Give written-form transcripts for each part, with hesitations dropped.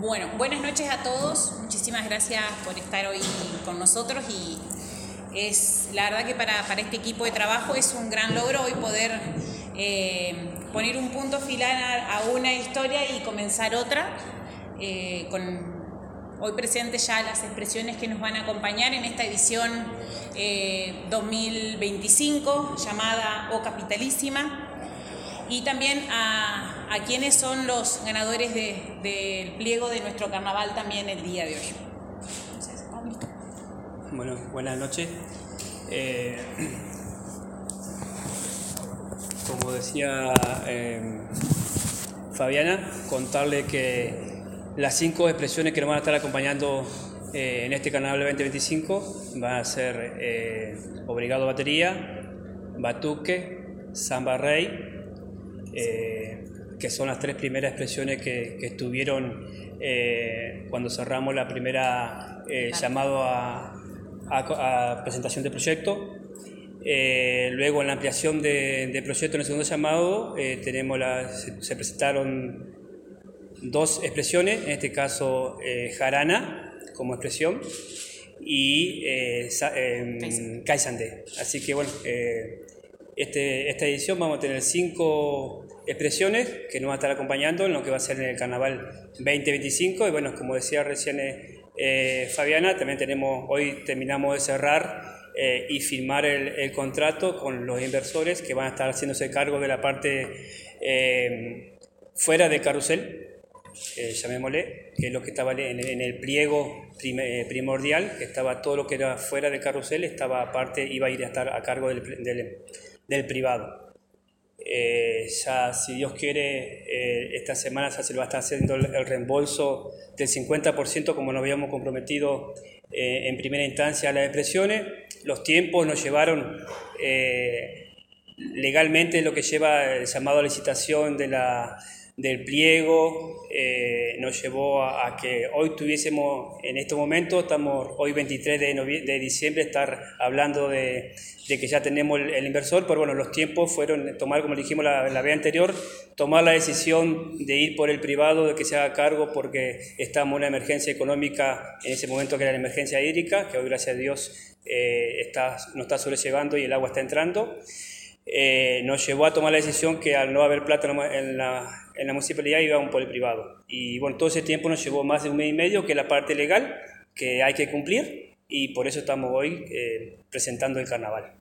Bueno, buenas noches a todos. Muchísimas gracias por estar hoy con nosotros y es la verdad que para este equipo de trabajo es un gran logro hoy poder poner un punto final a una historia y comenzar otra con hoy presentes ya las expresiones que nos van a acompañar en esta edición 2025 llamada O Capitalísima. Y también a quienes son los ganadores del pliego de nuestro carnaval también el día de hoy. Entonces, bueno, buenas noches. Como decía Fabiana, contarle que las 5 expresiones que nos van a estar acompañando en este carnaval 2025 van a ser Obrigado Batería, Batuque, Samba Rey, que son las 3 primeras expresiones que estuvieron cuando cerramos la primera llamado a presentación de proyecto. Luego en la ampliación de proyecto en el segundo llamado se presentaron 2 expresiones, en este caso Jarana como expresión y Kaysandé. Así que bueno, esta edición vamos a tener 5 expresiones que nos van a estar acompañando en lo que va a ser en el Carnaval 2025 y bueno, como decía recién Fabiana, también hoy terminamos de cerrar y firmar el contrato con los inversores que van a estar haciéndose cargo de la parte fuera del carrusel, llamémosle, que es lo que estaba en el pliego primordial, que estaba todo lo que era fuera del carrusel, iba a ir a estar a cargo del privado. Ya si Dios quiere esta semana ya se lo va a estar haciendo el reembolso del 50% como nos habíamos comprometido en primera instancia a las expresiones. Los tiempos nos llevaron legalmente lo que lleva el llamado a licitación del pliego, nos llevó a que hoy tuviésemos, en este momento, estamos hoy 23 de diciembre, estar hablando de que ya tenemos el inversor, pero bueno, los tiempos fueron tomar, como dijimos la vez anterior, tomar la decisión de ir por el privado, de que se haga cargo, porque estamos en una emergencia económica en ese momento que era la emergencia hídrica, que hoy gracias a Dios nos está sobrellevando y el agua está entrando. Nos llevó a tomar la decisión que al no haber plata en la municipalidad íbamos por el privado. Y bueno, todo ese tiempo nos llevó más de 1 mes y medio, que es la parte legal que hay que cumplir, y por eso estamos hoy presentando el carnaval.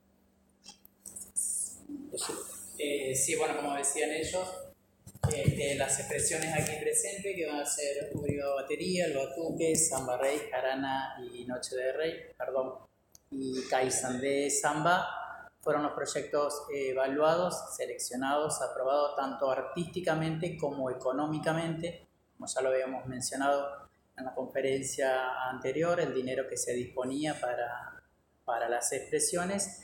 Sí, bueno, como decían ellos, las expresiones aquí presentes que van a ser Obrigado Batería, el Batuque, Samba Rey, Jarana y Noche de Rey, y Kaysandé Samba, fueron los proyectos evaluados, seleccionados, aprobados tanto artísticamente como económicamente, como ya lo habíamos mencionado en la conferencia anterior, el dinero que se disponía para las expresiones.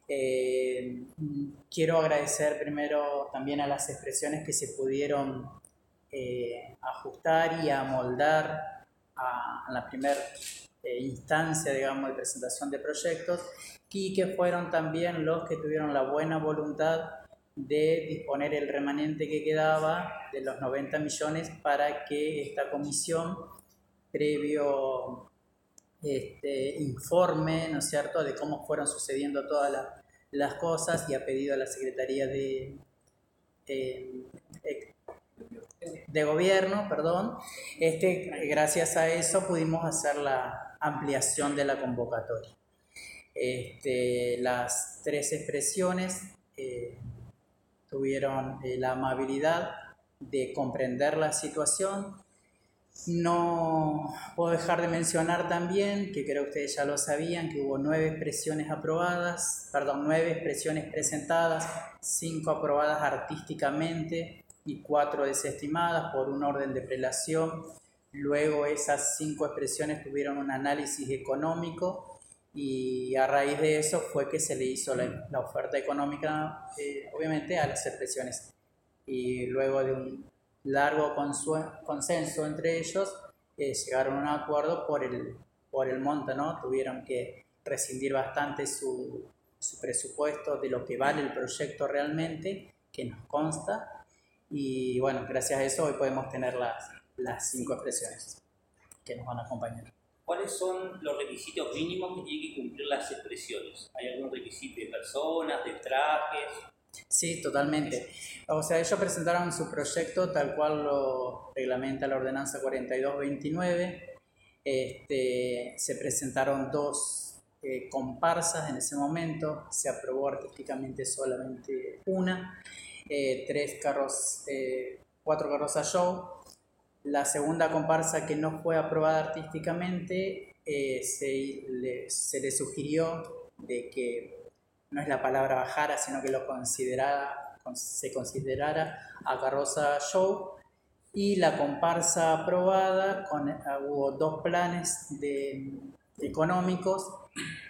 Quiero agradecer primero también a las expresiones que se pudieron ajustar y amoldar a la primera instancia, digamos, de presentación de proyectos, y que fueron también los que tuvieron la buena voluntad de disponer el remanente que quedaba de los 90 millones para que esta comisión, previo informe, ¿no es cierto?, de cómo fueron sucediendo todas las cosas, y a pedido de la Secretaría de Gobierno, gracias a eso pudimos hacer la ampliación de la convocatoria. Las 3 expresiones tuvieron la amabilidad de comprender la situación. No puedo dejar de mencionar también, que creo que ustedes ya lo sabían, que hubo 9 expresiones presentadas, 5 aprobadas artísticamente y 4 desestimadas por un orden de prelación. Luego esas 5 expresiones tuvieron un análisis económico y a raíz de eso fue que se le hizo la oferta económica, obviamente, a las expresiones. Y luego de un largo consenso entre ellos, llegaron a un acuerdo por el monto, ¿no? Tuvieron que rescindir bastante su presupuesto de lo que vale el proyecto realmente, que nos consta, y bueno, gracias a eso hoy podemos tener las 5 expresiones que nos van a acompañar. ¿Cuáles son los requisitos mínimos que tienen que cumplir las expresiones? ¿Hay algún requisito de personas, de trajes? Sí, totalmente. O sea, ellos presentaron su proyecto tal cual lo reglamenta la ordenanza 4229. Se presentaron 2 comparsas en ese momento, se aprobó artísticamente solamente una, 4 carrozas show. La segunda comparsa que no fue aprobada artísticamente, se le sugirió de que no es la palabra bajara, sino que se considerara a carroza show. Y la comparsa aprobada, hubo 2 planes económicos.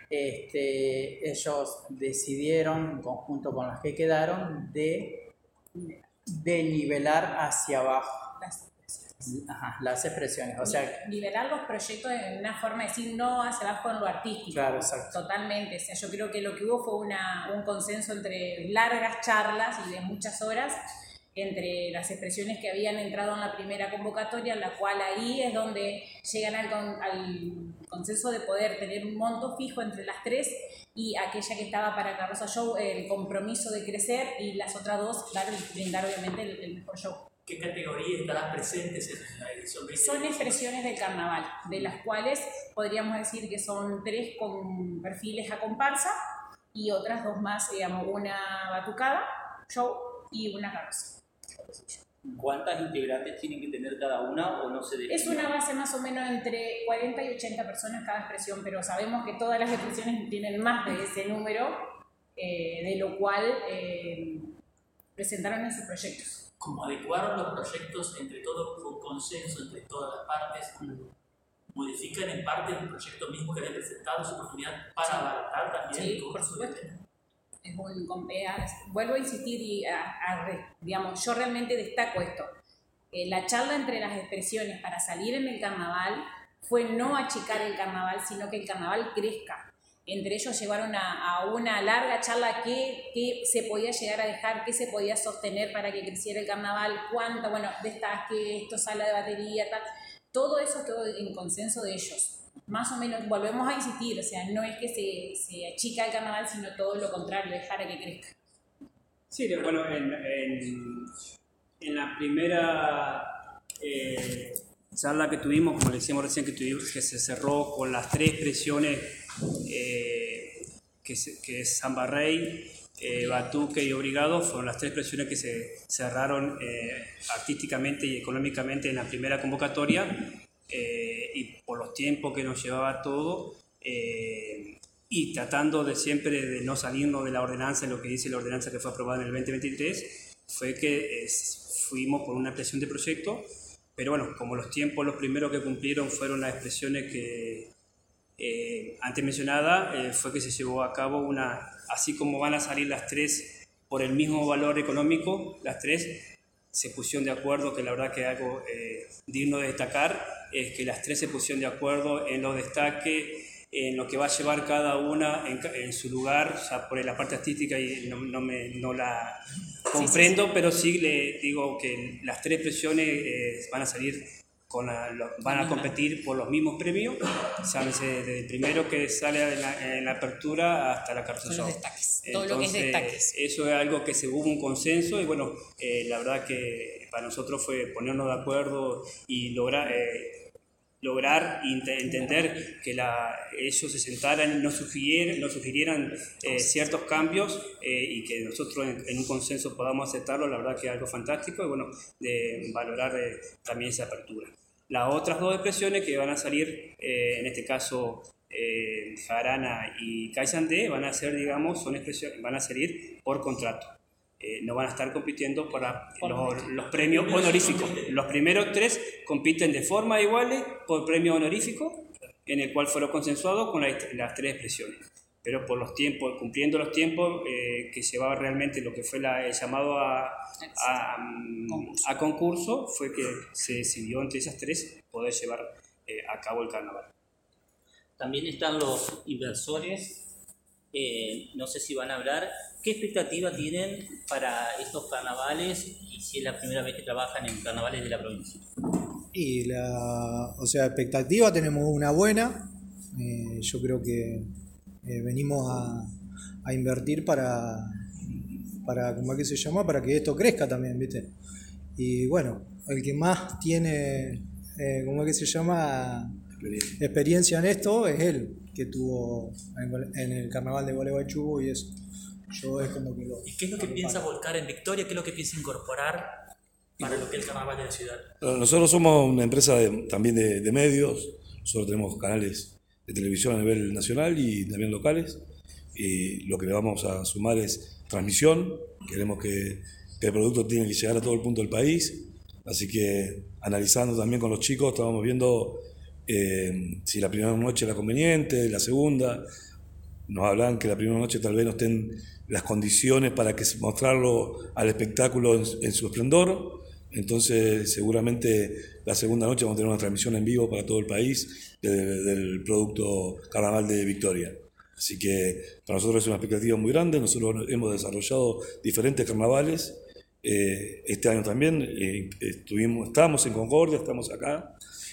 Ellos decidieron, en conjunto con los que quedaron, de nivelar hacia abajo las expresiones. O sea, nivelar los proyectos en una forma de decir no hacia abajo en lo artístico. Claro, exacto. Totalmente. O sea, yo creo que lo que hubo fue un consenso entre largas charlas y de muchas horas entre las expresiones que habían entrado en la primera convocatoria, en la cual ahí es donde llegan al consenso de poder tener un monto fijo entre las 3 y aquella que estaba para Carroza Show, el compromiso de crecer, y las otras 2, claro, brindar obviamente el mejor show. ¿Qué categorías estarán presentes en la edición 2020? Son expresiones del carnaval, de las cuales podríamos decir que son 3 con perfiles a comparsa y otras 2 más, digamos, una batucada, show y una carroza. ¿Cuántas integrantes tienen que tener cada una o no se define? Es una base más o menos entre 40 y 80 personas cada expresión, pero sabemos que todas las expresiones tienen más de ese número, de lo cual presentaron esos proyectos. Como adecuaron los proyectos entre todos, con consenso entre todas las partes, modifican en parte el proyecto mismo que habían presentado, su oportunidad para adaptar también. Sí, por supuesto. Vuelvo a insistir y digamos, yo realmente destaco esto. La charla entre las expresiones para salir en el carnaval fue no achicar el carnaval, sino que el carnaval crezca. Entre ellos llevaron a una larga charla qué se podía llegar a dejar, qué se podía sostener para que creciera el carnaval, cuánta, bueno, destaque, esto, sala de batería, tal. Todo eso todo en consenso de ellos. Más o menos, volvemos a insistir, o sea, no es que se achica el carnaval, sino todo lo contrario, dejar a que crezca. Sí, bueno, en la primera charla que tuvimos, como le decíamos recién, que se cerró con las 3 expresiones, que es Samba Rey, Batuque y Obrigado, fueron las 3 expresiones que se cerraron artísticamente y económicamente en la primera convocatoria. Y por los tiempos que nos llevaba todo, y tratando de siempre de no salirnos de la ordenanza, lo que dice la ordenanza que fue aprobada en el 2023, fue que fuimos por una expresión de proyecto, pero bueno, como los tiempos, los primeros que cumplieron fueron las expresiones que antes mencionada, fue que se llevó a cabo así como van a salir las 3 por el mismo valor económico, las 3 se pusieron de acuerdo, que la verdad que es algo digno de destacar, es que las 3 se pusieron de acuerdo en los destaques, en lo que va a llevar cada una en su lugar, o sea, por la parte artística y no la comprendo, sí. Pero sí le digo que las 3 expresiones van a salir, van a competir por los mismos premios, sábense desde el primero que sale en la apertura hasta la carroza show. Los destaques, todo lo que es destaques. Eso es algo que se hubo un consenso y bueno, la verdad que para nosotros fue ponernos de acuerdo y lograr entender que ellos se sentaran y nos sugirieran ciertos cambios y que nosotros en un consenso podamos aceptarlo. La verdad que es algo fantástico y bueno, de valorar también esa apertura. Las otras 2 expresiones que van a salir, en este caso Jarana y Caizandé, van a ser, digamos, van a salir por contrato. No van a estar compitiendo para los premios honoríficos. Los primeros 3 compiten de forma igual por premio honorífico, en el cual fueron consensuados con las 3 expresiones. Pero por los tiempos, cumpliendo los tiempos que llevaba realmente lo que fue el llamado a concurso, fue que se decidió entre esas 3 poder llevar a cabo el carnaval. También están los inversores. No sé si van a hablar. ¿Qué expectativa tienen para estos carnavales y si es la primera vez que trabajan en carnavales de la provincia? Y o sea, expectativa tenemos una buena. Yo creo que venimos a invertir ¿cómo es que se llama? Para que esto crezca también, ¿viste? Y bueno, el que más tiene, ¿cómo es que se llama? Experiencia en esto es él, que tuvo en el carnaval de Gualeguaychú y eso. Yo es como que ¿Y qué es lo que piensa volcar en Victoria? ¿Qué es lo que piensa incorporar para lo que es el carnaval de la ciudad? Nosotros somos una empresa también de medios. Nosotros tenemos canales de televisión a nivel nacional y también locales. Y lo que le vamos a sumar es transmisión. Queremos que el producto tiene que llegar a todo el punto del país. Así que analizando también con los chicos, estábamos viendo si la primera noche era conveniente, la segunda. Nos hablan que la primera noche tal vez no estén las condiciones para que mostrarlo al espectáculo en su esplendor. Entonces seguramente la segunda noche vamos a tener una transmisión en vivo para todo el país del producto Carnaval de Victoria. Así que para nosotros es una expectativa muy grande. Nosotros hemos desarrollado diferentes carnavales. Este año también estamos en Concordia, estamos acá.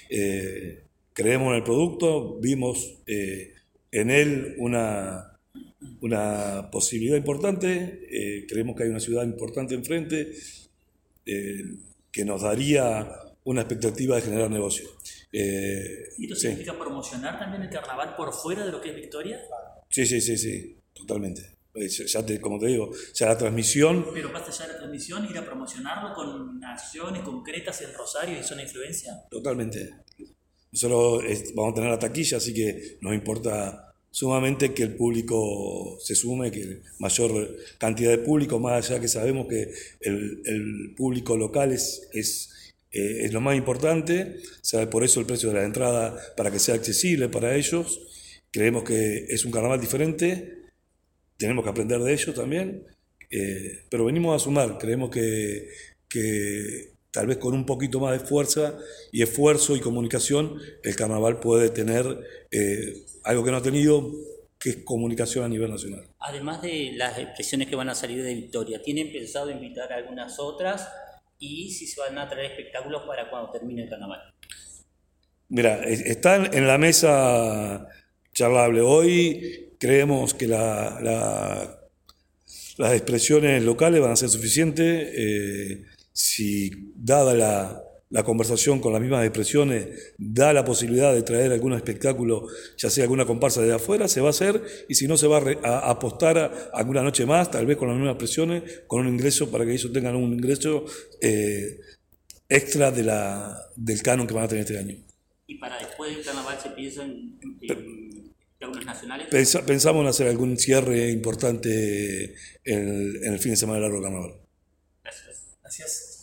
Creemos en el producto, vimos en él una posibilidad importante. Creemos que hay una ciudad importante enfrente que nos daría una expectativa de generar negocio. ¿Y esto significa promocionar también el carnaval por fuera de lo que es Victoria? Sí, totalmente. Como te digo, ya la transmisión... Pero más allá de la transmisión, ir a promocionarlo con acciones concretas en Rosario y zona de influencia. Totalmente. Nosotros vamos a tener la taquilla, así que nos importa sumamente que el público se sume, que mayor cantidad de público, más allá que sabemos que el público local es lo más importante. ¿Sabe? Por eso el precio de la entrada, para que sea accesible para ellos. Creemos que es un carnaval diferente, tenemos que aprender de ellos también, pero venimos a sumar. Creemos que tal vez con un poquito más de fuerza y esfuerzo y comunicación, el carnaval puede tener algo que no ha tenido, que es comunicación a nivel nacional. Además de las expresiones que van a salir de Victoria, ¿tienen pensado invitar a algunas otras? Y si se van a traer espectáculos para cuando termine el carnaval. Mira, están en la mesa charlable. Hoy creemos que las expresiones locales van a ser suficientes. Si dada la conversación con las mismas expresiones da la posibilidad de traer algún espectáculo, ya sea alguna comparsa de afuera, se va a hacer, y si no, se va a apostar a alguna noche más, tal vez con las mismas expresiones, con un ingreso para que ellos tengan un ingreso extra del canon que van a tener este año. ¿Y para después del carnaval se piensa en algunos nacionales? Pensamos en hacer algún cierre importante en el fin de semana largo del carnaval. Gracias.